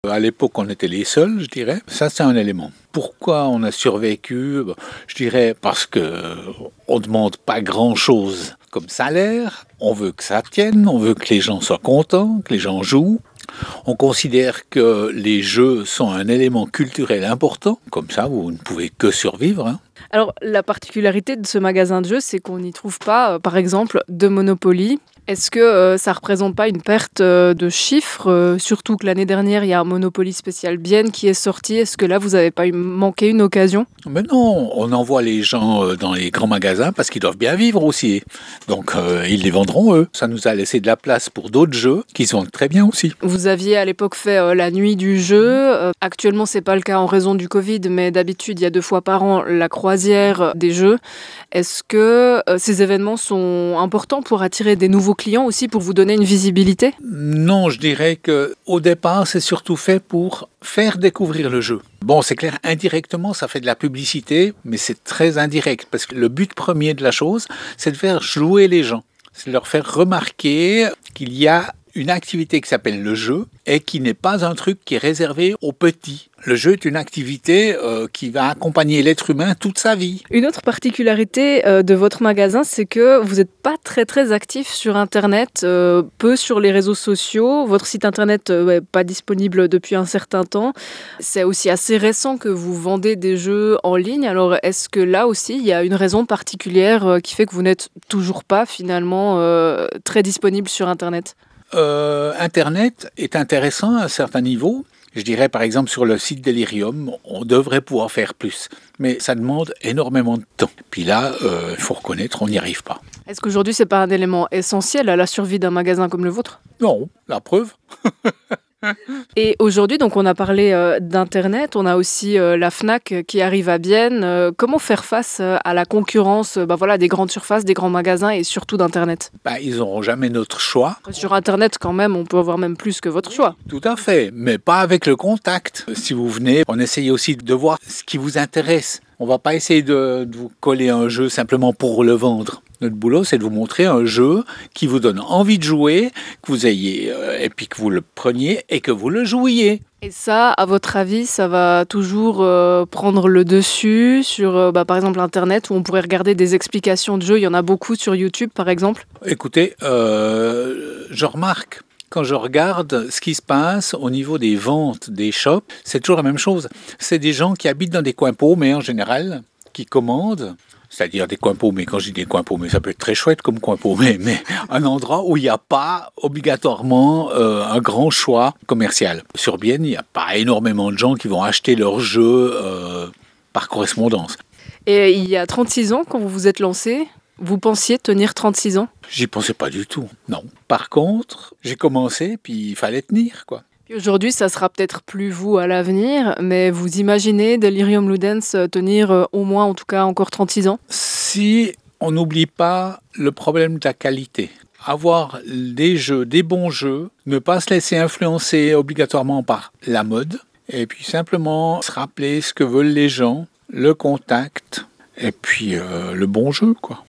À l'époque, on était les seuls, je dirais. Ça, c'est un élément. Pourquoi on a survécu? Je dirais parce que on ne demande pas grand-chose comme salaire. On veut que ça tienne, on veut que les gens soient contents, que les gens jouent. On considère que les jeux sont un élément culturel important. Comme ça, vous ne pouvez que survivre, hein. Alors, la particularité de ce magasin de jeux, c'est qu'on n'y trouve pas, par exemple, de Monopoly. Est-ce que ça représente pas une perte de chiffres, surtout que l'année dernière, il y a un Monopoly spécial Bienne qui est sorti. Est-ce que là, vous n'avez pas manqué une occasion? Mais non, on envoie les gens dans les grands magasins parce qu'ils doivent bien vivre aussi. Donc, ils les vendront eux. Ça nous a laissé de la place pour d'autres jeux qui sont très bien aussi. Vous aviez à l'époque fait la nuit du jeu. Actuellement, c'est pas le cas en raison du Covid, mais d'habitude, il y a 2 fois par an la croisière des jeux. Est-ce que ces événements sont importants pour attirer des nouveaux clients aussi, pour vous donner une visibilité? Non, je dirais que au départ, c'est surtout fait pour faire découvrir le jeu. Bon, c'est clair, indirectement, ça fait de la publicité, mais c'est très indirect parce que le but premier de la chose, c'est de faire jouer les gens. C'est de leur faire remarquer qu'il y a une activité qui s'appelle le jeu et qui n'est pas un truc qui est réservé aux petits. Le jeu est une activité qui va accompagner l'être humain toute sa vie. Une autre particularité de votre magasin, c'est que vous n'êtes pas très très actif sur Internet, peu sur les réseaux sociaux. Votre site Internet n'est pas disponible depuis un certain temps. C'est aussi assez récent que vous vendez des jeux en ligne. Alors est-ce que là aussi, il y a une raison particulière qui fait que vous n'êtes toujours pas finalement très disponible sur Internet? Internet est intéressant à un certain niveau. Je dirais par exemple sur le site Delirium, on devrait pouvoir faire plus. Mais ça demande énormément de temps. Puis là, il faut reconnaître, on n'y arrive pas. Est-ce qu'aujourd'hui, c'est pas un élément essentiel à la survie d'un magasin comme le vôtre? Non, la preuve. Et aujourd'hui, donc on a parlé d'Internet, on a aussi la Fnac qui arrive à Bienne. Comment faire face à la concurrence voilà, des grandes surfaces, des grands magasins et surtout d'Internet? Ils n'auront jamais notre choix. Sur Internet, quand même, on peut avoir même plus que votre choix. Tout à fait, mais pas avec le contact. Si vous venez, on essaye aussi de voir ce qui vous intéresse. On ne va pas essayer de vous coller un jeu simplement pour le vendre. Notre boulot, c'est de vous montrer un jeu qui vous donne envie de jouer, que vous ayez, et puis que vous le preniez et que vous le jouiez. Et ça, à votre avis, ça va toujours prendre le dessus sur, par exemple, Internet, où on pourrait regarder des explications de jeux. Il y en a beaucoup sur YouTube, par exemple. Écoutez, je remarque, quand je regarde ce qui se passe au niveau des ventes des shops, c'est toujours la même chose. C'est des gens qui habitent dans des coins paumés en général, qui commandent. C'est-à-dire des coins paumés. Quand je dis des coins paumés, ça peut être très chouette comme coin paumé, mais un endroit où il n'y a pas obligatoirement un grand choix commercial. Sur Bienne, il n'y a pas énormément de gens qui vont acheter leurs jeux par correspondance. Et il y a 36 ans, quand vous vous êtes lancé, vous pensiez tenir 36 ans? J'y pensais pas du tout, non. Par contre, j'ai commencé, puis il fallait tenir, quoi. Aujourd'hui, ça sera peut-être plus vous à l'avenir, mais vous imaginez Delirium Ludens tenir au moins, en tout cas, encore 36 ans? Si on n'oublie pas le problème de la qualité, avoir des jeux, des bons jeux, ne pas se laisser influencer obligatoirement par la mode, et puis simplement se rappeler ce que veulent les gens, le contact, et puis le bon jeu, quoi.